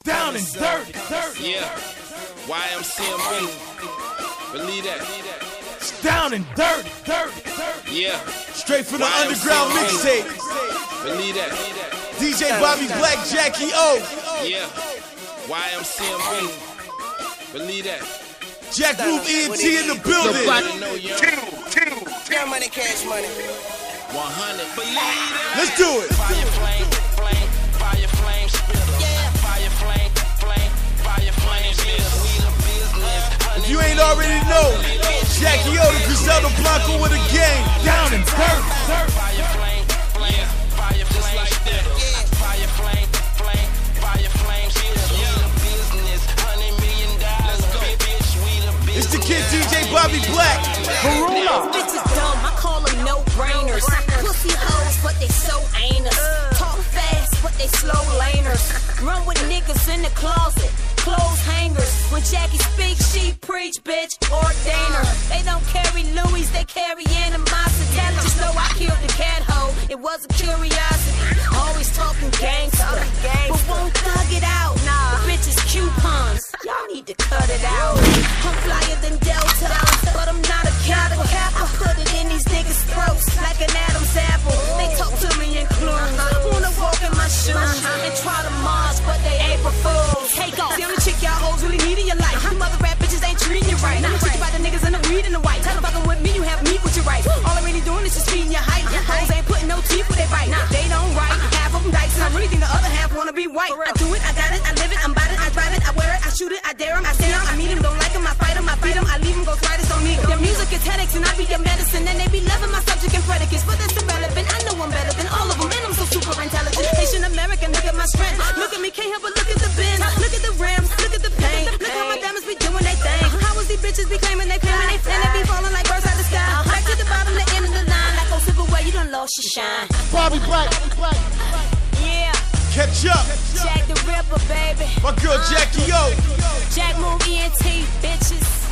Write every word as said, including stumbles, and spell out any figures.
Down and dirty, dirty. Yeah. Y M C M B. Believe that. It's down and dirty, dirty, dirty. Yeah. Straight from the underground mixtape. Believe that. D J Bobby Black, Jackie O. Yeah. Y M C M B. Believe that. Jack Roof E N T in the building. Young money, cash money. one hundred. Believe that. Let's do it. Fire flame, flame, fire flame, spitter. Yeah. Fire flame, flame, fire flame, spitter. We the business. If you ain't already know, Jackie O, the Griselda Blanco with a gang. Down and dirty, dirty. Fire flame, flame, fire flame, spitter. Fire flame, flame, fire flame, spitter. We the business. Hundred million dollars. Bitch, we the business. It's the kid D J Bobby Black. Karuna. Bitches dumb, I call them no-brainers. Pussy hoes, but they so anus. Talk fast, but they slow laners. Run with niggas in the closet, clothes hangers. When Jackie speaks, she preach, bitch, ordainer. They don't carry Louis, they carry animosity. Just know I killed the cat hoe, it was a curiosity. Always talking gangster, but won't thug it out. Nah, bitches coupons, y'all need to cut it out. I'm flyer than Delta, but I'm not a cattle. I put it in these niggas' throats like an Adam's apple. They talk to me in clues, wanna walk in my shoes and try to Mars, but they April Fools. Take off. See, I'm the chick y'all hoes really need in your life. You mother rap bitches ain't treating you right. I'm the chick about the niggas in the weed and the white. Tell them fucking with me, you have me with your right. All I'm really doing is just feeding your hype. Hoes ain't putting no teeth with they bite. They don't write, half of them dykes, and I really think the other half wanna be white. I do it, I got it, I live it, I'm about it, I drive it, I wear it, I shoot it, I dare them, I say them, I meet them, don't like them, I fight them, I beat them, I leave them, ghost riders don't need them. Their music is headaches and I be their medicine, and they be loving my subject and predicates, but that's irrelevant. I know I'm better than all of them, and I'm so super intelligent. Asian American, look at my strength, look at me, can't help but look at the Benz, look at the Rams, look at the pain, look how my diamonds be doing they thing. How is these bitches be claiming they claiming they and they be falling like birds out the sky. Back to the bottom, the end of the line, like oh sip away, you done lost your shine. Bobby Black. Yeah, Catch up. Jack the Ripper, baby. My girl Jackie O. Jack Move E N T, bitches.